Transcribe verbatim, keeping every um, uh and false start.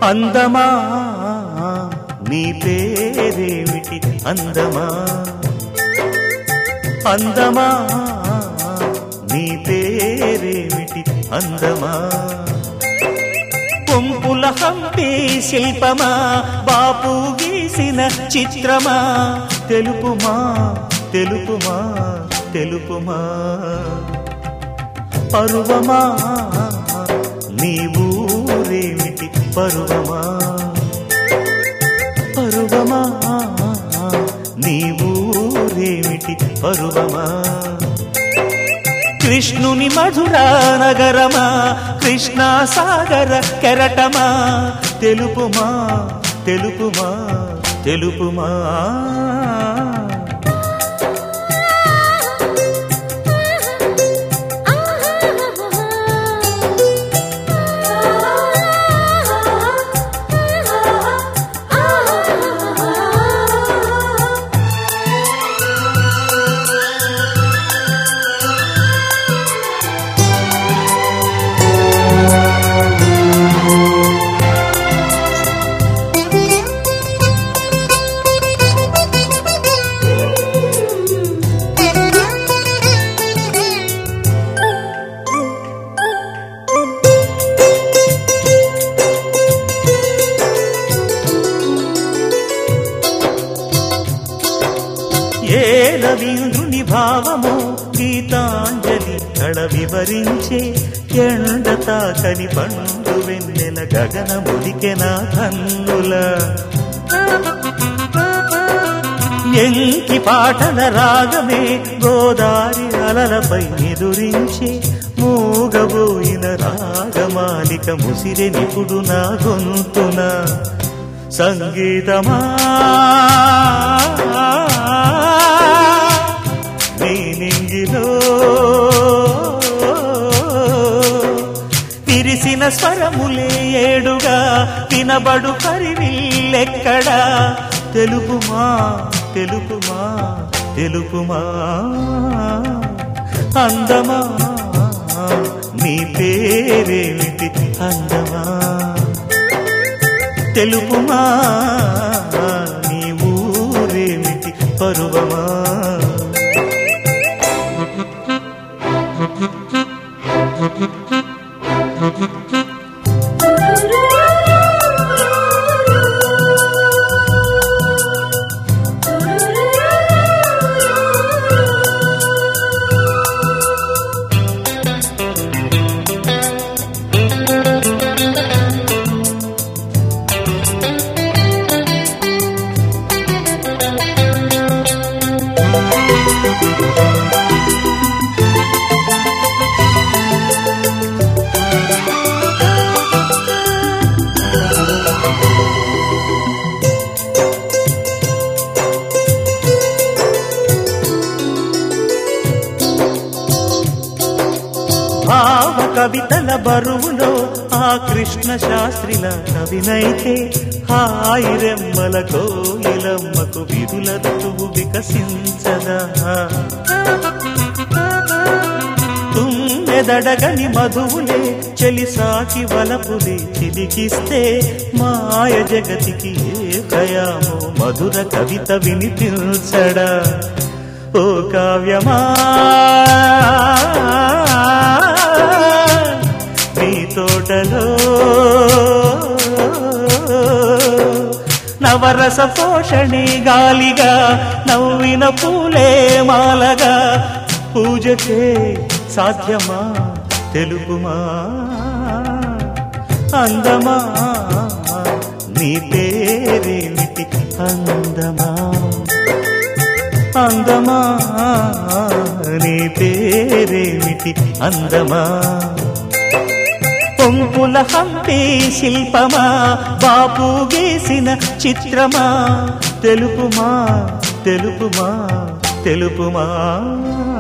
అందమా నీ పేరేమిటి అందమా అందమా నీ పేరేమిటి అందమా పొంపుల హంపి శిల్పమా బాపు గీసిన చిత్రమా తెలుపుమా తెలుపుమా తెలుపుమా పరువమా నీ ఊరేమిటి పరువమా పరువమా నీ ఊరేమిటి పరువమా కృష్ణుని మధురా నగరమా కృష్ణా సాగర కెరటమా తెలుపుమా తెలుపుమా తెలుపుమా ఏ రవీంద్రుని భావము గీతాంజలి కళ వివరించే ఎండ తాకని పండు వెన్నెల గగన ముదికెన కన్నుల ఎంకి పాటల రాగమే గోదారి అలలపై ఎదురించే మూగబోయిన రాగమాలిక ముసిరె నిపుడు నా గొంతున సంగీతమా నీ నింగిలో విరిసిన స్వరములే ఏడుగా వినబడు కరివిల్లెక్కడా తెలుపుమా తెలుపుమా తెలుపుమా అందమా నీ పేరేమిటి అందమా తెలుపుమా నీ ఊరేమిటి పరువమా భావ కవితల బరువులో ఆ కృష్ణ శాస్త్రిల కవినైతే హాయి రెమ్మల కోయిలమ్మకు విధుల ఋతువు వికసించదా తుమ్మెదడగని మధువులే చెలిసాకి వలపులే చిలికిస్తే మాయ జగతికి ఏ కయామో మధుర కవిత వినిపించడా ఓ కావ్యమా నీ తోటలో నవరస పోషణి గాలిగా నవ్విన పూలే మాలగా పూజకే సాధ్యమా తెలుపుమా అందమా నీ పేరేమిటి అందమా అందమా నీ పేరేమిటి అందమా పొంపుల హంపి శిల్పమా బాపు గీసిన చిత్రమా తెలుపుమా తెలుపుమా తెలుపుమా